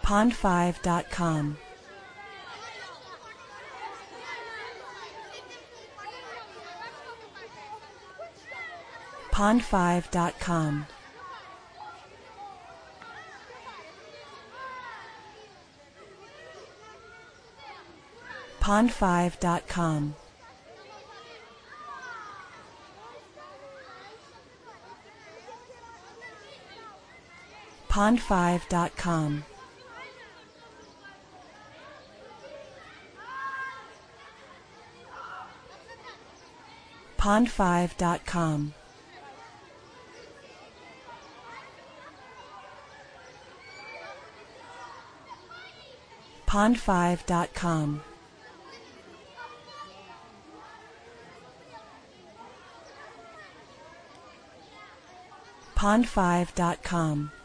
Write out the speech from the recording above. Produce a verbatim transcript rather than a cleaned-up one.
pond five dot com. pond five dot com. pond five dot com. pond five dot com. pond five dot com. pond five dot com. pond five dot com.